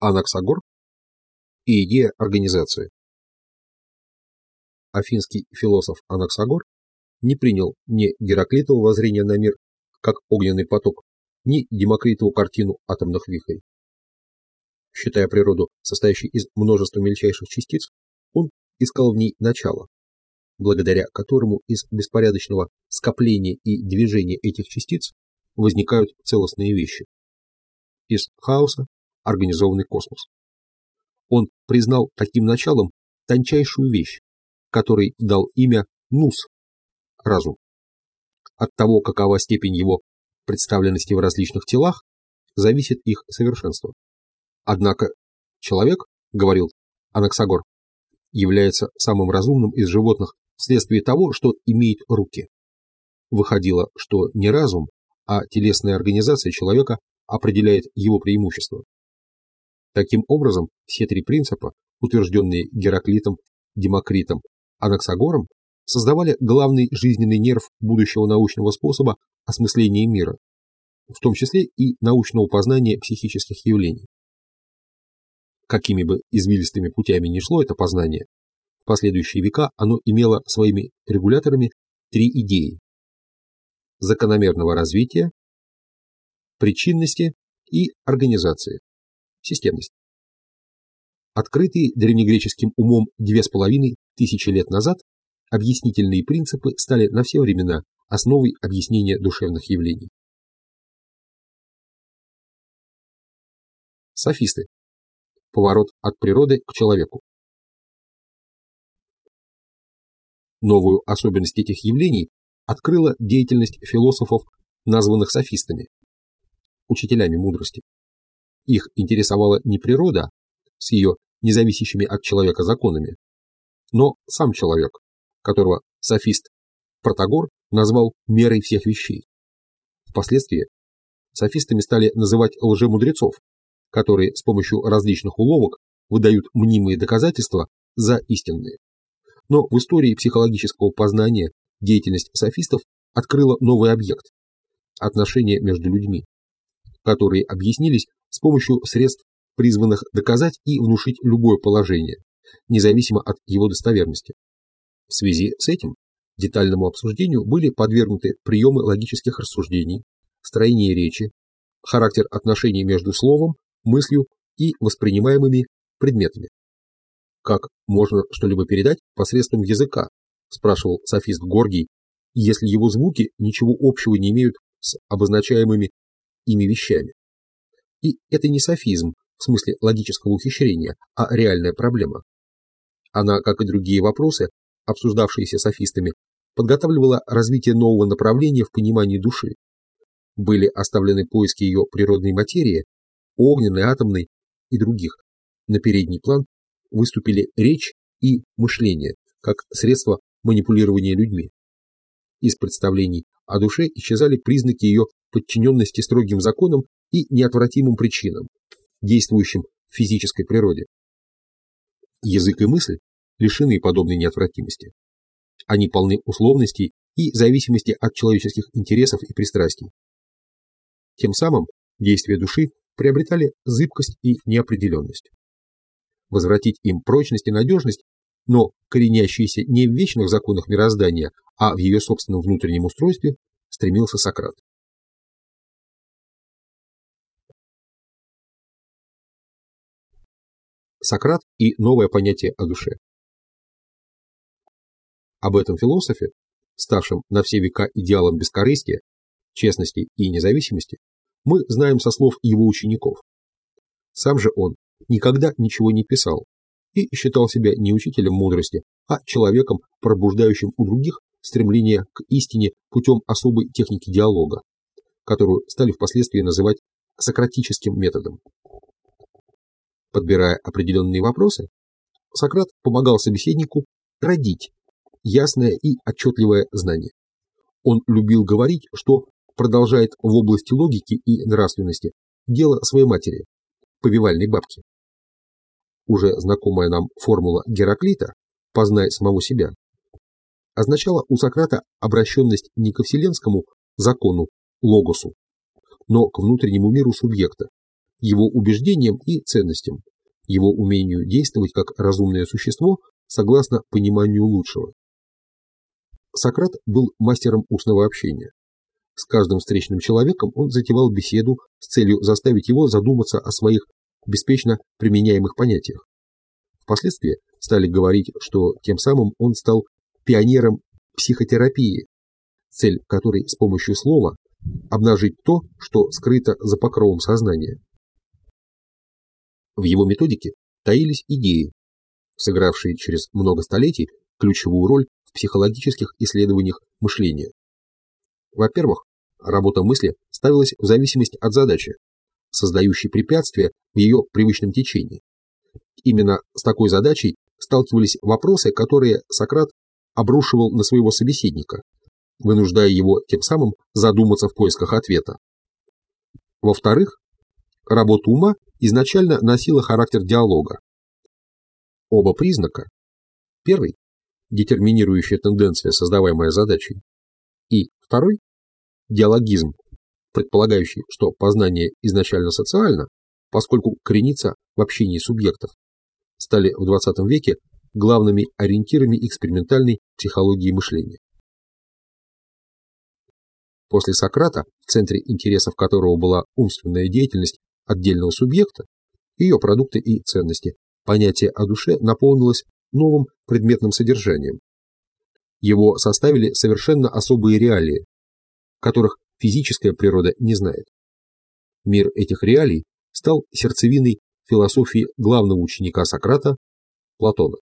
Анаксагор и идея организации. Афинский философ Анаксагор не принял ни Гераклитова воззрения на мир как огненный поток, ни Демокритову картину атомных вихрей. Считая природу состоящей из множества мельчайших частиц, он искал в ней начало, благодаря которому из беспорядочного скопления и движения этих частиц возникают целостные вещи. Из хаоса – организованный космос. Он признал таким началом тончайшую вещь, которой дал имя Нус – разум. От того, какова степень его представленности в различных телах, зависит их совершенство. Однако человек, говорил Анаксагор, является самым разумным из животных вследствие того, что имеет руки. Выходило, что не разум, а телесная организация человека определяет его преимущество. Таким образом, все три принципа, утвержденные Гераклитом, Демокритом, Анаксагором, создавали главный жизненный нерв будущего научного способа осмысления мира, в том числе и научного познания психических явлений. Какими бы извилистыми путями ни шло это познание, в последующие века оно имело своими регуляторами три идеи: закономерного развития, причинности и организации, системности. Открытые древнегреческим умом 2500 лет назад, объяснительные принципы стали на все времена основой объяснения душевных явлений. Софисты. Поворот от природы к человеку. Новую особенность этих явлений открыла деятельность философов, названных софистами, учителями мудрости. Их интересовала не природа с ее независящими от человека законами, но сам человек, которого софист Протагор назвал мерой всех вещей. Впоследствии софистами стали называть лжемудрецов, которые с помощью различных уловок выдают мнимые доказательства за истинные. Но в истории психологического познания деятельность софистов открыла новый объект – отношения между людьми, которые объяснились с помощью средств, призванных доказать и внушить любое положение, независимо от его достоверности. В связи с этим детальному обсуждению были подвергнуты приемы логических рассуждений, строение речи, характер отношений между словом, мыслью и воспринимаемыми предметами. «Как можно что-либо передать посредством языка?» – спрашивал софист Горгий, если его звуки ничего общего не имеют с обозначаемыми ими вещами. И это не софизм в смысле логического ухищрения, а реальная проблема. Она, как и другие вопросы, обсуждавшиеся софистами, подготавливала развитие нового направления в понимании души. Были оставлены поиски ее природной материи, огненной, атомной и других. На передний план выступили речь и мышление, как средство манипулирования людьми. Из представлений о душе исчезали признаки ее подчиненности строгим законам и неотвратимым причинам, действующим в физической природе. Язык и мысль лишены подобной неотвратимости. Они полны условностей и зависимости от человеческих интересов и пристрастий. Тем самым действия души приобретали зыбкость и неопределенность. Возвратить им прочность и надежность, но коренящиеся не в вечных законах мироздания, а в ее собственном внутреннем устройстве, стремился Сократ. Сократ и новое понятие о душе. Об этом философе, ставшем на все века идеалом бескорыстия, честности и независимости, мы знаем со слов его учеников. Сам же он никогда ничего не писал и считал себя не учителем мудрости, а человеком, пробуждающим у других стремление к истине путем особой техники диалога, которую стали впоследствии называть сократическим методом. Подбирая определенные вопросы, Сократ помогал собеседнику родить ясное и отчетливое знание. Он любил говорить, что продолжает в области логики и нравственности дело своей матери, повивальной бабки. Уже знакомая нам формула Гераклита «познай самого себя» означала у Сократа обращенность не ко вселенскому закону, логосу, но к внутреннему миру субъекта, его убеждениям и ценностям, его умению действовать как разумное существо согласно пониманию лучшего. Сократ был мастером устного общения. С каждым встречным человеком он затевал беседу с целью заставить его задуматься о своих беспечно применяемых понятиях. Впоследствии стали говорить, что тем самым он стал пионером психотерапии, цель которой с помощью слова обнажить то, что скрыто за покровом сознания. В его методике таились идеи, сыгравшие через много столетий ключевую роль в психологических исследованиях мышления. Во-первых, работа мысли ставилась в зависимость от задачи, создающей препятствия в ее привычном течении. Именно с такой задачей сталкивались вопросы, которые Сократ обрушивал на своего собеседника, вынуждая его тем самым задуматься в поисках ответа. Во-вторых, работа ума изначально носила характер диалога. Оба признака, первый – детерминирующая тенденция, создаваемая задачей, и второй – диалогизм, предполагающий, что познание изначально социально, поскольку коренится в общении субъектов, стали в XX веке главными ориентирами экспериментальной психологии мышления. После Сократа, в центре интересов которого была умственная деятельность отдельного субъекта, ее продукты и ценности, понятие о душе наполнилось новым предметным содержанием. Его составили совершенно особые реалии, которых физическая природа не знает. Мир этих реалий стал сердцевиной философии главного ученика Сократа Платона.